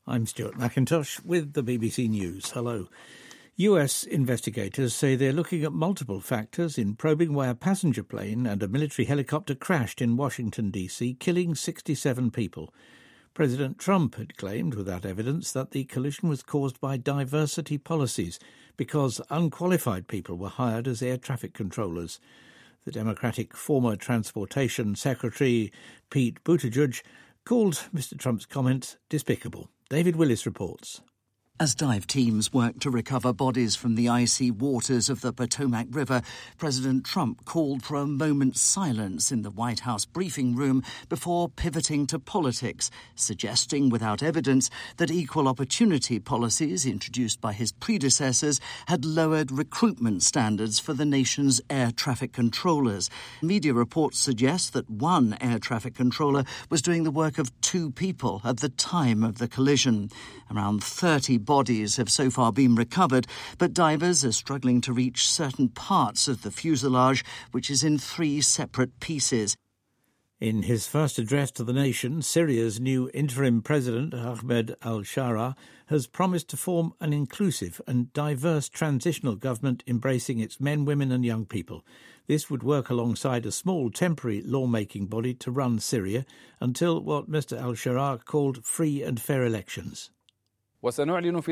I'm Stuart McIntosh with the BBC News. Hello. US investigators say they're looking at multiple factors in probing why a passenger plane and a military helicopter crashed in Washington, D.C., killing 67 people. President Trump had claimed, without evidence, that the collision was caused by diversity policies because unqualified people were hired as air traffic controllers. The Democratic former Transportation Secretary Pete Buttigieg called Mr. Trump's comments despicable. David Willis reports. As dive teams work to recover bodies from the icy waters of the Potomac River, President Trump called for a moment's silence in the White House briefing room before pivoting to politics, suggesting without evidence that equal opportunity policies introduced by his predecessors had lowered recruitment standards for the nation's air traffic controllers. Media reports suggest that one air traffic controller was doing the work of two people at the time of the collision. Around 30 bodies have so far been recovered, but divers are struggling to reach certain parts of the fuselage, which is in 3 separate pieces. In his first address to the nation, Syria's new interim president, Ahmed al-Shara, has promised to form an inclusive and diverse transitional government embracing its men, women and young people. This would work alongside a small temporary lawmaking body to run Syria until what Mr al-Shara called free and fair elections. We'll announce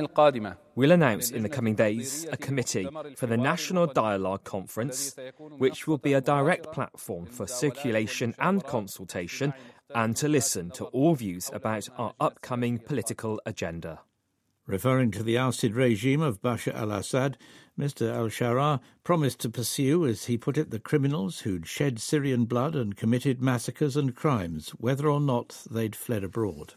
in the coming days a committee for the National Dialogue Conference, which will be a direct platform for circulation and consultation and to listen to all views about our upcoming political agenda. Referring to the ousted regime of Bashar al-Assad, Mr al-Shara promised to pursue, as he put it, the criminals who'd shed Syrian blood and committed massacres and crimes, whether or not they'd fled abroad.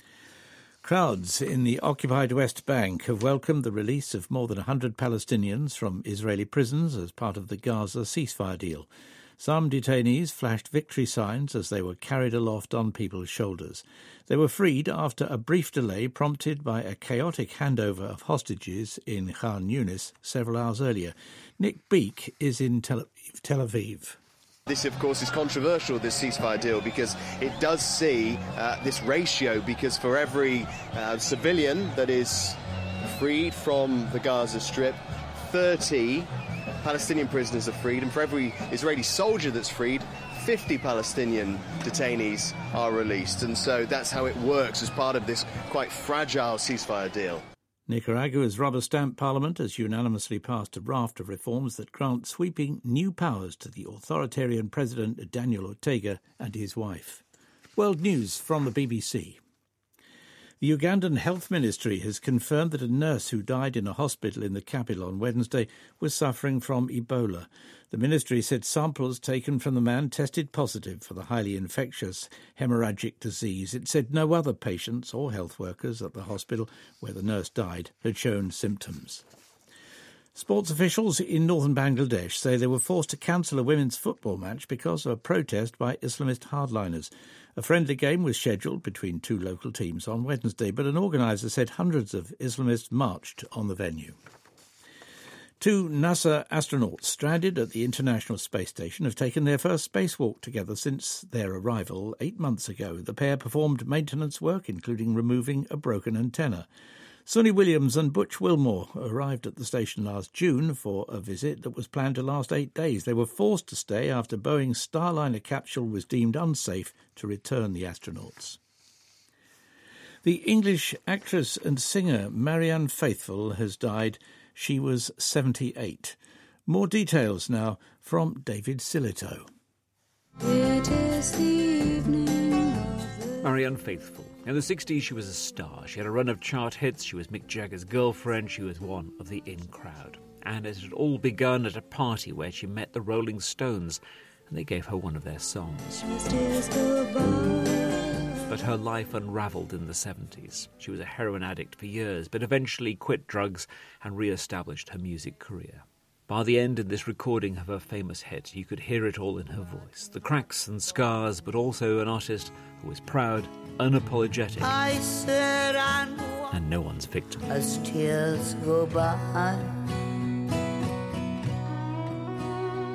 Crowds in the occupied West Bank have welcomed the release of more than 100 Palestinians from Israeli prisons as part of the Gaza ceasefire deal. Some detainees flashed victory signs as they were carried aloft on people's shoulders. They were freed after a brief delay prompted by a chaotic handover of hostages in Khan Yunis several hours earlier. Nick Beake is in Tel Aviv. This, of course, is controversial, this ceasefire deal, because it does see this ratio, because for every civilian that is freed from the Gaza Strip, 30 Palestinian prisoners are freed, and for every Israeli soldier that's freed, 50 Palestinian detainees are released. And so that's how it works as part of this quite fragile ceasefire deal. Nicaragua's rubber-stamped parliament has unanimously passed a raft of reforms that grant sweeping new powers to the authoritarian president Daniel Ortega and his wife. World News from the BBC. The Ugandan Health Ministry has confirmed that a nurse who died in a hospital in the capital on Wednesday was suffering from Ebola. The ministry said samples taken from the man tested positive for the highly infectious hemorrhagic disease. It said no other patients or health workers at the hospital where the nurse died had shown symptoms. Sports officials in northern Bangladesh say they were forced to cancel a women's football match because of a protest by Islamist hardliners. A friendly game was scheduled between two local teams on Wednesday, but an organiser said hundreds of Islamists marched on the venue. 2 NASA astronauts stranded at the International Space Station have taken their first spacewalk together since their arrival 8 months ago. The pair performed maintenance work, including removing a broken antenna. Sonny Williams and Butch Wilmore arrived at the station last June for a visit that was planned to last 8 days. They were forced to stay after Boeing's Starliner capsule was deemed unsafe to return the astronauts. The English actress and singer Marianne Faithfull has died. She was 78. More details now from David Silito. It is the evening of Marianne Faithfull. In the 60s, she was a star. She had a run of chart hits. She was Mick Jagger's girlfriend. She was one of the in crowd. And it had all begun at a party where she met the Rolling Stones, and they gave her one of their songs. But her life unravelled in the 70s. She was a heroin addict for years, but eventually quit drugs and re-established her music career. By the end, in this recording of her famous hit, you could hear it all in her voice. The cracks and scars, but also an artist who is proud, unapologetic, and no one's victim. as tears go by.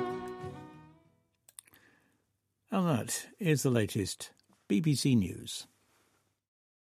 And that is the latest BBC News.